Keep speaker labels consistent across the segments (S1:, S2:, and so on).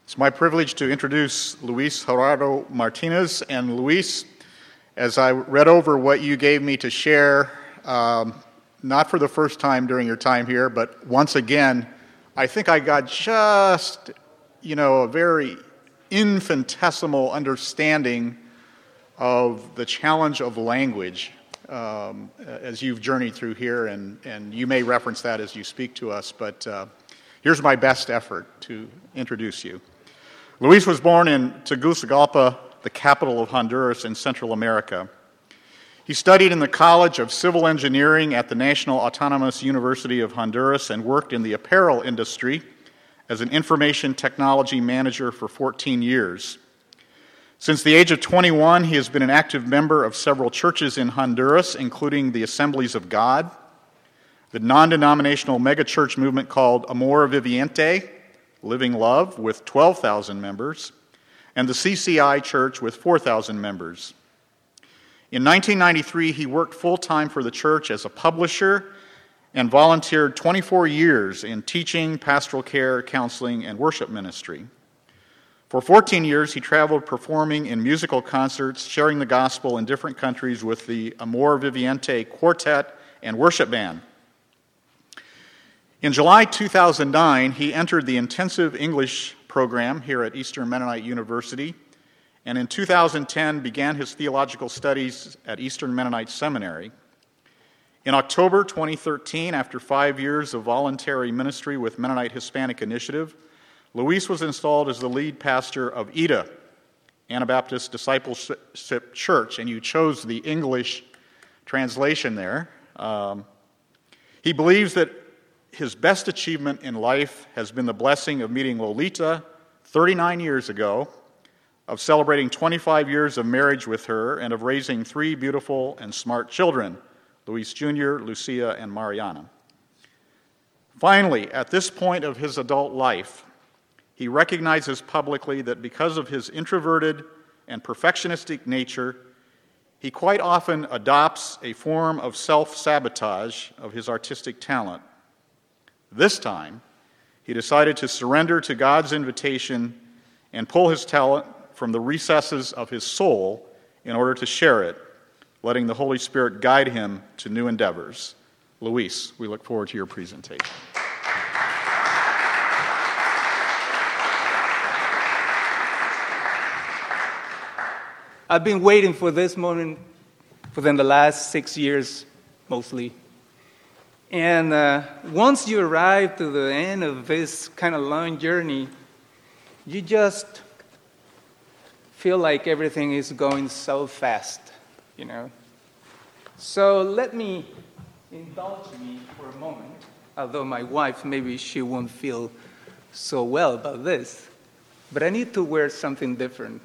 S1: It's my privilege to introduce Luis Gerardo Martinez. And Luis, as I read over what you gave me to share, not for the first time during your time here, but once again, I think I got just, a very infinitesimal understanding of the challenge of language as you've journeyed through here, and you may reference that as you speak to us, but here's my best effort to introduce you. Luis was born in Tegucigalpa, the capital of Honduras in Central America. He studied in the College of Civil Engineering at the National Autonomous University of Honduras and worked in the apparel industry as an information technology manager for 14 years. Since the age of 21, he has been an active member of several churches in Honduras, including the Assemblies of God, the non-denominational megachurch movement called Amor Viviente, Living Love, with 12,000 members, and the CCI Church with 4,000 members. In 1993, he worked full-time for the church as a publisher and volunteered 24 years in teaching, pastoral care, counseling, and worship ministry. For 14 years, he traveled performing in musical concerts, sharing the gospel in different countries with the Amor Viviente Quartet and Worship Band. In July 2009, he entered the intensive English program here at Eastern Mennonite University, and in 2010 began his theological studies at Eastern Mennonite Seminary. In October 2013, after 5 years of voluntary ministry with Mennonite Hispanic Initiative, Luis was installed as the lead pastor of EDA, Anabaptist Discipleship Church, and you chose the English translation there. He believes that his best achievement in life has been the blessing of meeting Lolita 39 years ago, of celebrating 25 years of marriage with her, and of raising 3 beautiful and smart children, Luis Jr., Lucia, and Mariana. Finally, at this point of his adult life, he recognizes publicly that because of his introverted and perfectionistic nature, he quite often adopts a form of self-sabotage of his artistic talent. This time, he decided to surrender to God's invitation and pull his talent from the recesses of his soul in order to share it, letting the Holy Spirit guide him to new endeavors. Luis, we look forward to your presentation.
S2: I've been waiting for this moment within the last 6 years, mostly. And once you arrive to the end of this kind of long journey, you just feel like everything is going so fast, So let me indulge me for a moment, although my wife, maybe she won't feel so well about this, but I need to wear something different.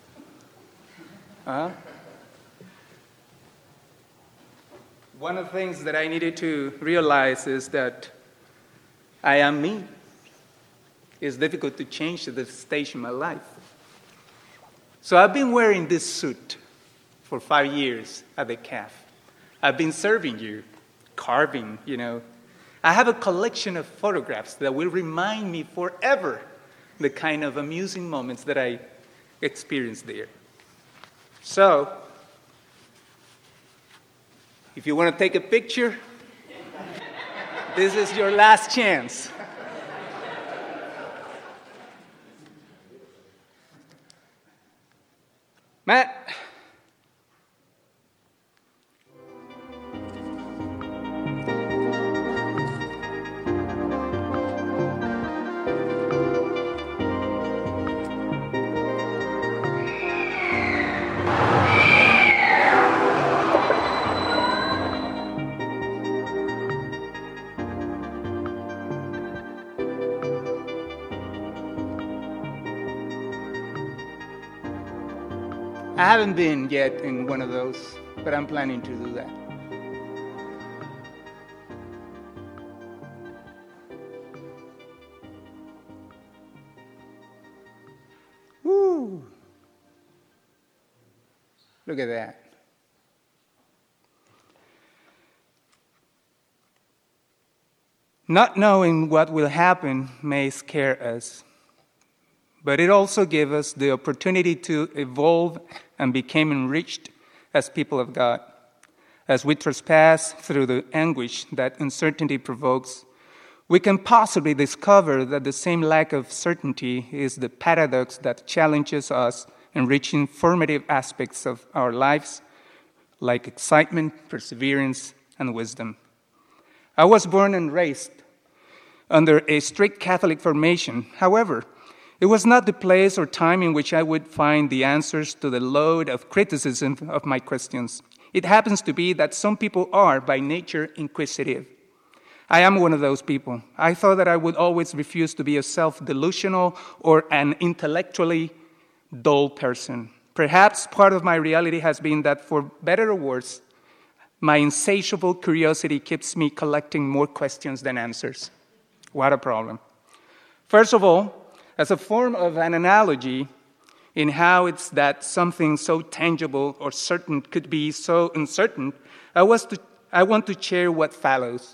S2: One of the things that I needed to realize is that I am me. It's difficult to change at this stage in my life. So I've been wearing this suit for 5 years at the CAF. I've been serving you, carving, I have a collection of photographs that will remind me forever the kind of amusing moments that I experienced there. So, if you want to take a picture, this is your last chance. Matt. I haven't been yet in one of those, but I'm planning to do that. Woo! Look at that. Not knowing what will happen may scare us, but it also gave us the opportunity to evolve and become enriched as people of God. As we trespass through the anguish that uncertainty provokes, we can possibly discover that the same lack of certainty is the paradox that challenges us in reaching formative aspects of our lives, like excitement, perseverance, and wisdom. I was born and raised under a strict Catholic formation. However, it was not the place or time in which I would find the answers to the load of criticism of my questions. It happens to be that some people are, by nature, inquisitive. I am one of those people. I thought that I would always refuse to be a self-delusional or an intellectually dull person. Perhaps part of my reality has been that, for better or worse, my insatiable curiosity keeps me collecting more questions than answers. What a problem. First of all, as a form of an analogy in how it's that something so tangible or certain could be so uncertain, I want to share what follows.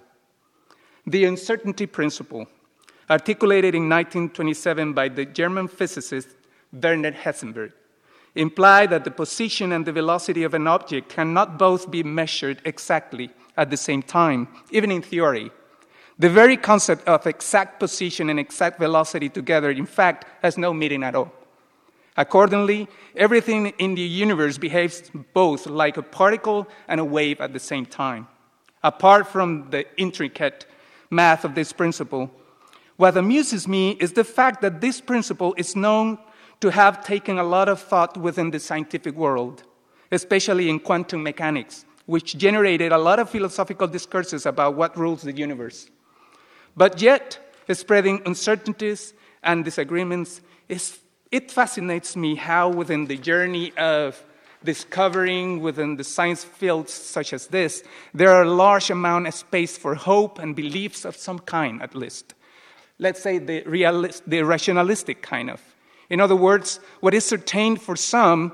S2: The uncertainty principle, articulated in 1927 by the German physicist Werner Heisenberg, implied that the position and the velocity of an object cannot both be measured exactly at the same time, even in theory. The very concept of exact position and exact velocity together, in fact, has no meaning at all. Accordingly, everything in the universe behaves both like a particle and a wave at the same time. Apart from the intricate math of this principle, what amuses me is the fact that this principle is known to have taken a lot of thought within the scientific world, especially in quantum mechanics, which generated a lot of philosophical discourses about what rules the universe. But yet, spreading uncertainties and disagreements, it fascinates me how within the journey of discovering within the science fields such as this, there are a large amount of space for hope and beliefs of some kind, at least. Let's say the rationalistic kind of. In other words, what is certain for some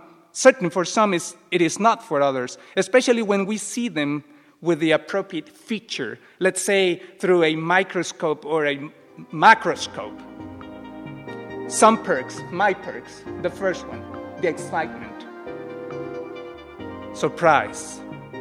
S2: it is not for others, especially when we see them with the appropriate feature, let's say through a microscope or a macroscope. Some perks, my perks, the first one, the excitement. Surprise.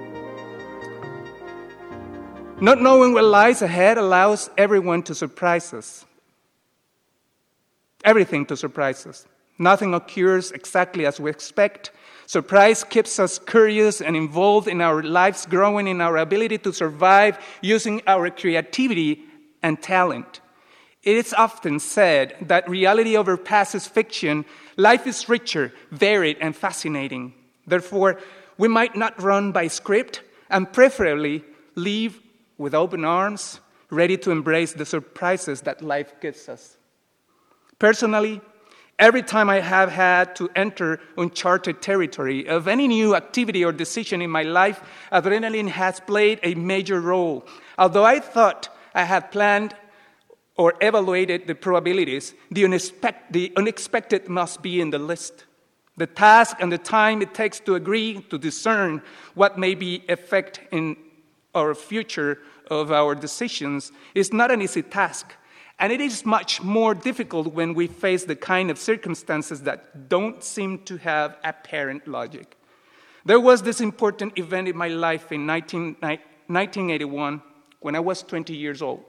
S2: Not knowing what lies ahead allows everyone to surprise us. Everything to surprise us. Nothing occurs exactly as we expect. Surprise keeps us curious and involved in our lives, growing in our ability to survive using our creativity and talent. It is often said that reality overpasses fiction. Life is richer, varied, and fascinating. Therefore, we might not run by script and preferably live with open arms, ready to embrace the surprises that life gives us. Personally, every time I have had to enter uncharted territory of any new activity or decision in my life, adrenaline has played a major role. Although I thought I had planned or evaluated the probabilities, the unexpected must be in the list. The task and the time it takes to agree, to discern what may be effect in our future of our decisions is not an easy task. And it is much more difficult when we face the kind of circumstances that don't seem to have apparent logic. There was this important event in my life in 1981 when I was 20 years old.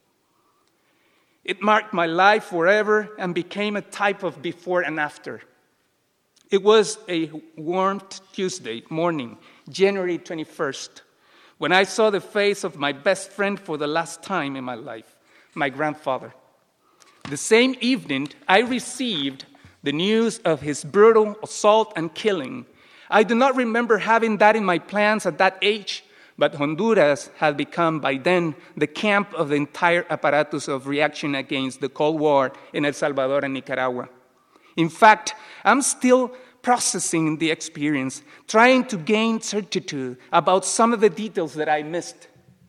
S2: It marked my life forever and became a type of before and after. It was a warm Tuesday morning, January 21st, when I saw the face of my best friend for the last time in my life, my grandfather. The same evening, I received the news of his brutal assault and killing. I do not remember having that in my plans at that age, but Honduras had become by then the camp of the entire apparatus of reaction against the Cold War in El Salvador and Nicaragua. In fact, I'm still processing the experience, trying to gain certitude about some of the details that I missed.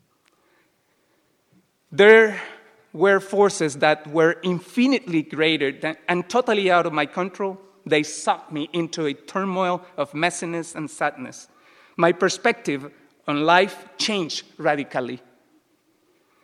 S2: There were forces that were infinitely greater than, and totally out of my control. They sucked me into a turmoil of messiness and sadness. My perspective on life changed radically.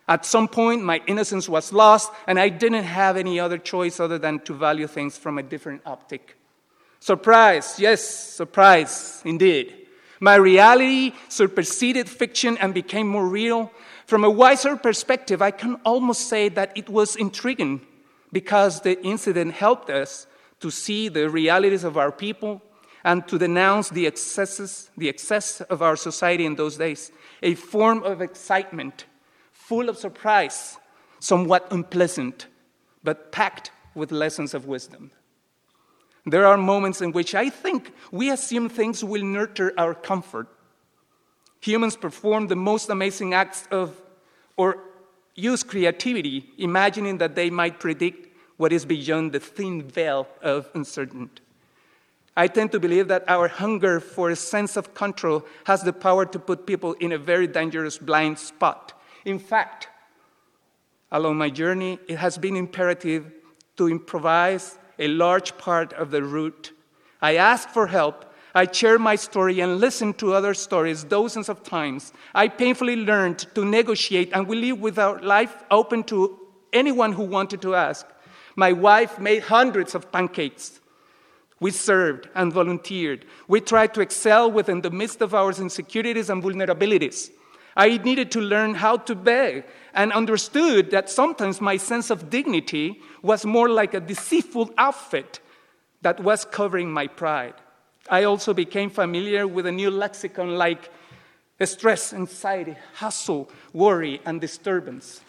S2: At some point, my innocence was lost, and I didn't have any other choice other than to value things from a different optic. Surprise, yes, surprise, indeed. My reality superseded fiction and became more real. From a wiser perspective, I can almost say that it was intriguing because the incident helped us to see the realities of our people and to denounce the excess of our society in those days, a form of excitement, full of surprise, somewhat unpleasant, but packed with lessons of wisdom. There are moments in which I think we assume things will nurture our comfort. Humans perform the most amazing acts or use creativity, imagining that they might predict what is beyond the thin veil of uncertainty. I tend to believe that our hunger for a sense of control has the power to put people in a very dangerous blind spot. In fact, along my journey, it has been imperative to improvise a large part of the route. I ask for help. I share my story and listen to other stories dozens of times. I painfully learned to negotiate, and we live with our life open to anyone who wanted to ask. My wife made hundreds of pancakes. We served and volunteered. We tried to excel within the midst of our insecurities and vulnerabilities. I needed to learn how to beg and understood that sometimes my sense of dignity was more like a deceitful outfit that was covering my pride. I also became familiar with a new lexicon like stress, anxiety, hustle, worry, and disturbance.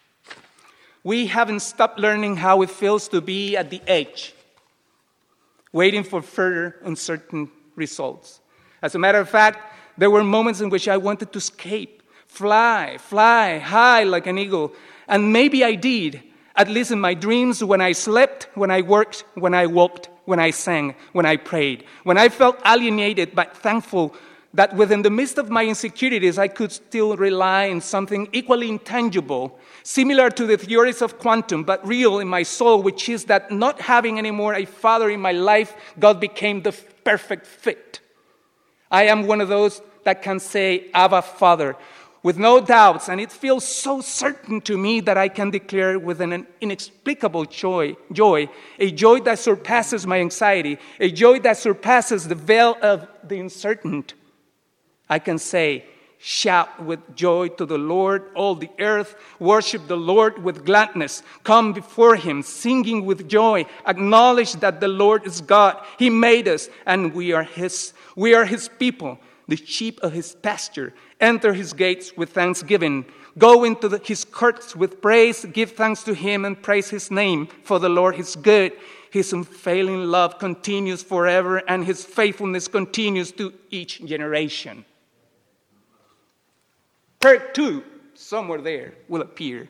S2: We haven't stopped learning how it feels to be at the edge, waiting for further uncertain results. As a matter of fact, there were moments in which I wanted to escape, fly high like an eagle. And maybe I did, at least in my dreams, when I slept, when I worked, when I walked, when I sang, when I prayed, when I felt alienated but thankful that within the midst of my insecurities, I could still rely on something equally intangible, similar to the theories of quantum, but real in my soul, which is that not having anymore a father in my life, God became the perfect fit. I am one of those that can say, Abba, Father, with no doubts, and it feels so certain to me that I can declare with an inexplicable joy, a joy that surpasses my anxiety, a joy that surpasses the veil of the uncertain. I can say, shout with joy to the Lord, all the earth, worship the Lord with gladness, come before him, singing with joy, acknowledge that the Lord is God, he made us, and we are his people, the sheep of his pasture. Enter his gates with thanksgiving. Go into his courts with praise. Give thanks to him and praise his name. For the Lord is good. His unfailing love continues forever, and his faithfulness continues to each generation. Part 2, somewhere there, will appear.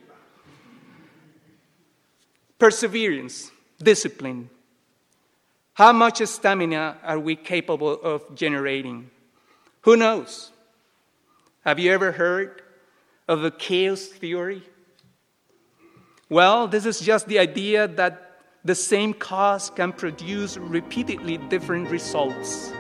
S2: Perseverance, discipline. How much stamina are we capable of generating? Who knows? Have you ever heard of the chaos theory? Well, this is just the idea that the same cause can produce repeatedly different results.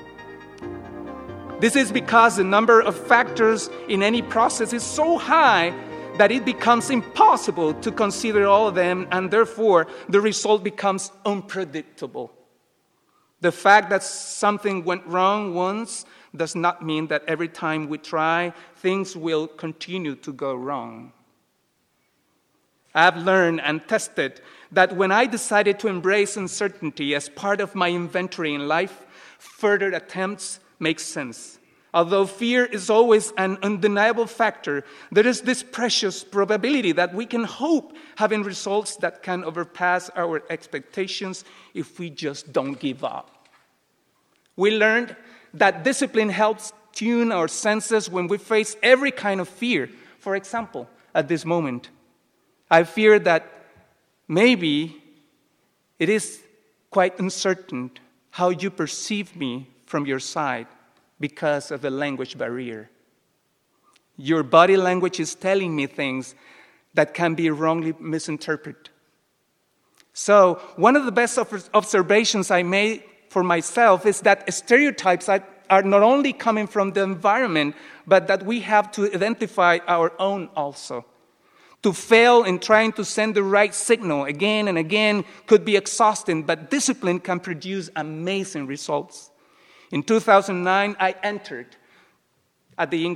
S2: This is because the number of factors in any process is so high that it becomes impossible to consider all of them, and therefore the result becomes unpredictable. The fact that something went wrong once does not mean that every time we try, things will continue to go wrong. I've learned and tested that when I decided to embrace uncertainty as part of my inventory in life, further attempts make sense. Although fear is always an undeniable factor, there is this precious probability that we can hope having results that can overpass our expectations if we just don't give up. We learned that discipline helps tune our senses when we face every kind of fear. For example, at this moment, I fear that maybe it is quite uncertain how you perceive me from your side because of the language barrier. Your body language is telling me things that can be wrongly misinterpreted. So, one of the best observations I made for myself is that stereotypes are not only coming from the environment, but that we have to identify our own also. To fail in trying to send the right signal again and again could be exhausting, but discipline can produce amazing results. In 2009, I entered at the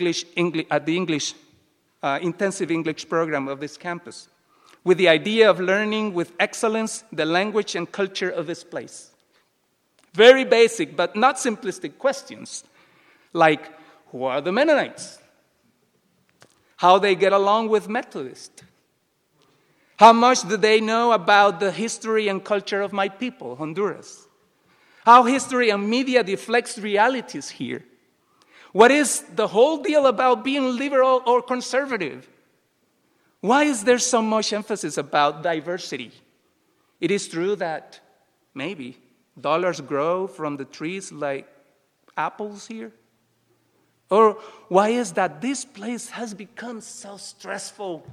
S2: intensive English program of this campus with the idea of learning with excellence the language and culture of this place. Very basic, but not simplistic questions, like who are the Mennonites? How they get along with Methodists? How much do they know about the history and culture of my people, Honduras? How history and media deflects realities here? What is the whole deal about being liberal or conservative? Why is there so much emphasis about diversity? It is true that maybe dollars grow from the trees like apples here? Or why is that this place has become so stressful?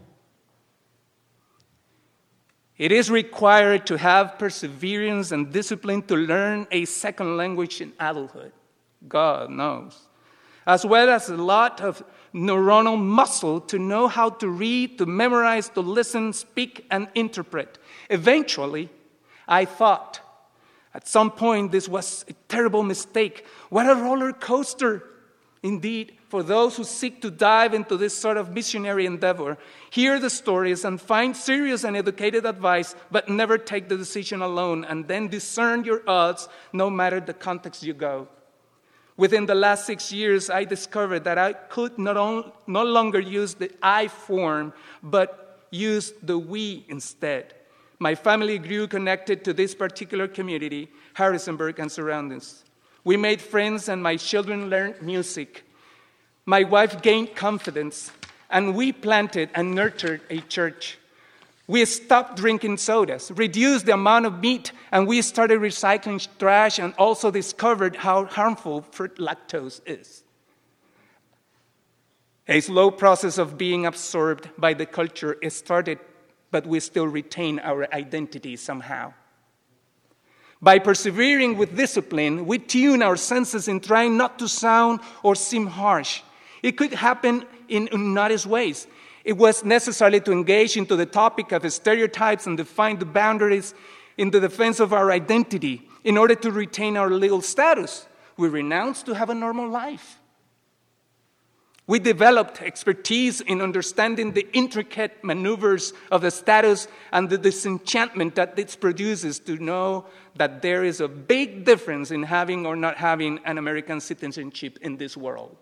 S2: It is required to have perseverance and discipline to learn a second language in adulthood. God knows. As well as a lot of neuronal muscle to know how to read, to memorize, to listen, speak, and interpret. Eventually, I thought, at some point, this was a terrible mistake. What a roller coaster. Indeed, for those who seek to dive into this sort of missionary endeavor, hear the stories and find serious and educated advice, but never take the decision alone, and then discern your odds no matter the context you go. Within the last 6 years, I discovered that I could no longer use the I form, but use the we instead. My family grew connected to this particular community, Harrisonburg and surroundings. We made friends and my children learned music. My wife gained confidence and we planted and nurtured a church. We stopped drinking sodas, reduced the amount of meat, and we started recycling trash and also discovered how harmful fruit lactose is. A slow process of being absorbed by the culture is started, but we still retain our identity somehow. By persevering with discipline, we tune our senses in trying not to sound or seem harsh. It could happen in unnoticed ways. It was necessary to engage into the topic of stereotypes and define the boundaries in the defense of our identity in order to retain our legal status. We renounced to have a normal life. We developed expertise in understanding the intricate maneuvers of the status and the disenchantment that it produces to know that there is a big difference in having or not having an American citizenship in this world.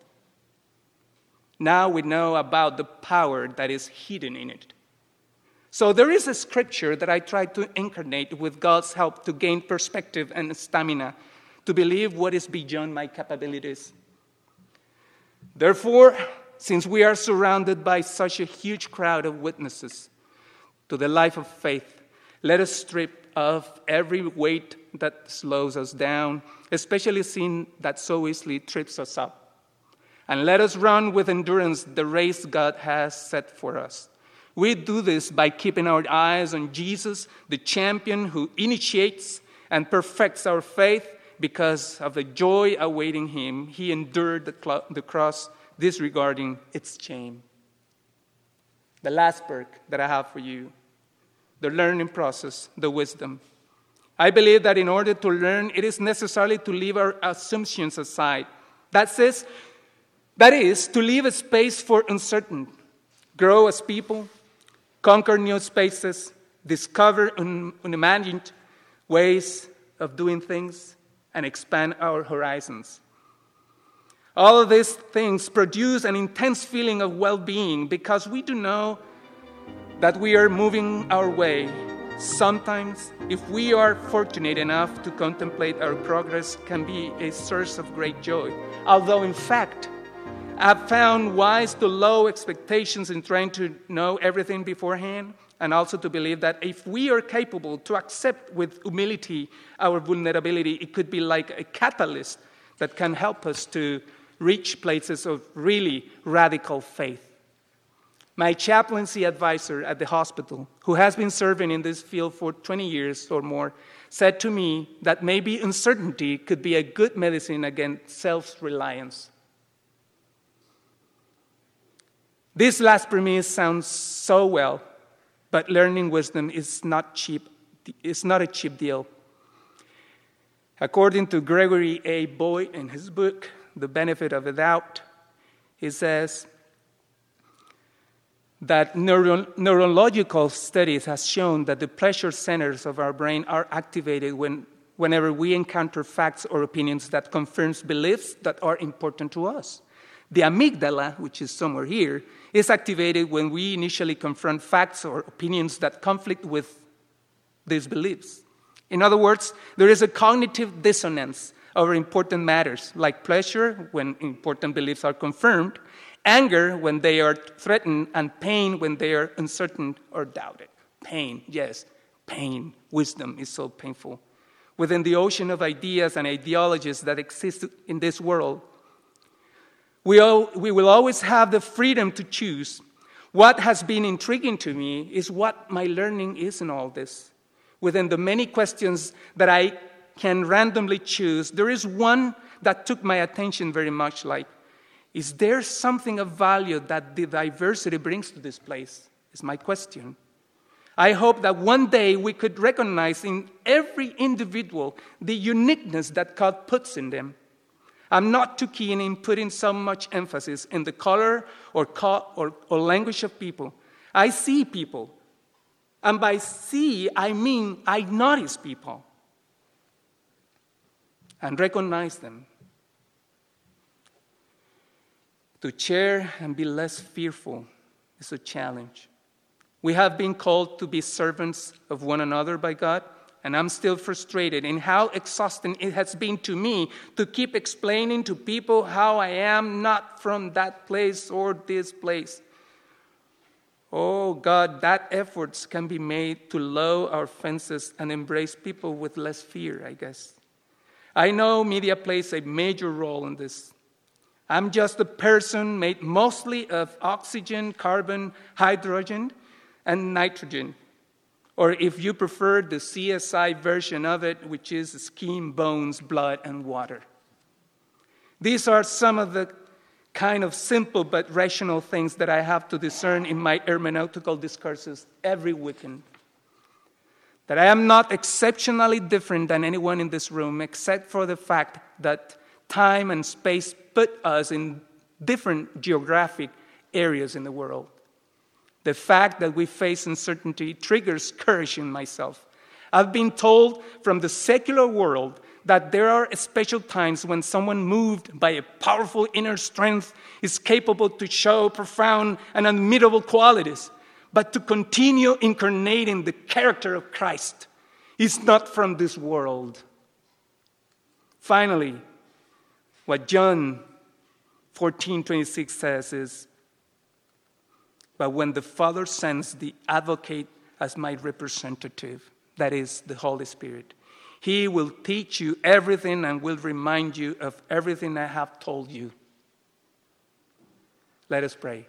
S2: Now we know about the power that is hidden in it. So there is a scripture that I try to incarnate with God's help to gain perspective and stamina to believe what is beyond my capabilities. Therefore, since we are surrounded by such a huge crowd of witnesses to the life of faith, let us strip off every weight that slows us down, especially sin that so easily trips us up. And let us run with endurance the race God has set for us. We do this by keeping our eyes on Jesus, the champion who initiates and perfects our faith. Because of the joy awaiting him, he endured the cross, disregarding its shame. The last perk that I have for you, the learning process, the wisdom. I believe that in order to learn, it is necessary to leave our assumptions aside. That is, to leave a space for uncertainty, grow as people, conquer new spaces, discover unimagined ways of doing things, and expand our horizons. All of these things produce an intense feeling of well-being because we do know that we are moving our way. Sometimes, if we are fortunate enough to contemplate our progress, can be a source of great joy. Although, in fact, I've found wise to low expectations in trying to know everything beforehand, and also to believe that if we are capable to accept with humility our vulnerability, it could be like a catalyst that can help us to reach places of really radical faith. My chaplaincy advisor at the hospital, who has been serving in this field for 20 years or more, said to me that maybe uncertainty could be a good medicine against self-reliance. This last premise sounds so well, but learning wisdom is not cheap. It's not a cheap deal. According to Gregory A. Boyd in his book, The Benefit of the Doubt, he says that neurological studies have shown that the pleasure centers of our brain are activated whenever we encounter facts or opinions that confirms beliefs that are important to us. The amygdala, which is somewhere here, is activated when we initially confront facts or opinions that conflict with these beliefs. In other words, there is a cognitive dissonance over important matters, like pleasure when important beliefs are confirmed, anger when they are threatened, and pain when they are uncertain or doubted. Pain, yes, pain. Wisdom is so painful. Within the ocean of ideas and ideologies that exist in this world, we will always have the freedom to choose. What has been intriguing to me is what my learning is in all this. Within the many questions that I can randomly choose, there is one that took my attention very much, like, is there something of value that the diversity brings to this place? Is my question. I hope that one day we could recognize in every individual the uniqueness that God puts in them. I'm not too keen in putting so much emphasis in the color or language of people. I see people. And by see, I mean I notice people and recognize them. To share and be less fearful is a challenge. We have been called to be servants of one another by God, and I'm still frustrated in how exhausting it has been to me to keep explaining to people how I am not from that place or this place. Oh God, that efforts can be made to lower our fences and embrace people with less fear, I guess. I know media plays a major role in this. I'm just a person made mostly of oxygen, carbon, hydrogen, and nitrogen. Or if you prefer the CSI version of it, which is skin, bones, blood, and water. These are some of the kind of simple but rational things that I have to discern in my hermeneutical discourses every weekend. That I am not exceptionally different than anyone in this room, except for the fact that time and space put us in different geographic areas in the world. The fact that we face uncertainty triggers courage in myself. I've been told from the secular world that there are special times when someone moved by a powerful inner strength is capable to show profound and unmeetable qualities, but to continue incarnating the character of Christ is not from this world. Finally, what John 14:26 says is, but when the Father sends the advocate as my representative, that is the Holy Spirit, He will teach you everything and will remind you of everything I have told you. Let us pray.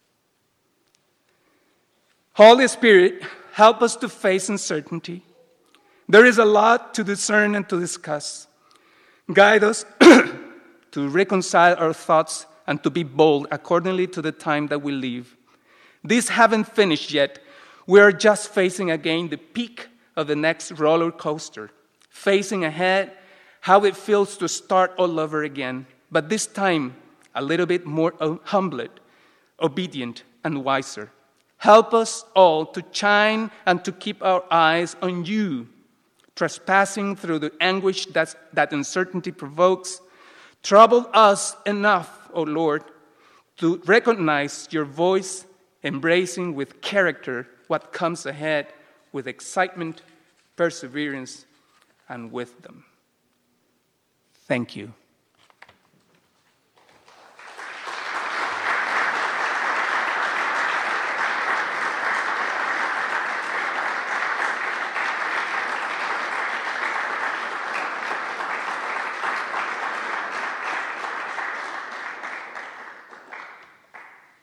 S2: Holy Spirit, help us to face uncertainty. There is a lot to discern and to discuss. Guide us to reconcile our thoughts and to be bold accordingly to the time that we live. These haven't finished yet. We are just facing again the peak of the next roller coaster, facing ahead how it feels to start all over again, but this time a little bit more humbled, obedient, and wiser. Help us all to shine and to keep our eyes on you, trespassing through the anguish that uncertainty provokes. Trouble us enough, O Lord, to recognize your voice, embracing with character what comes ahead with excitement, perseverance, and wisdom. Thank you.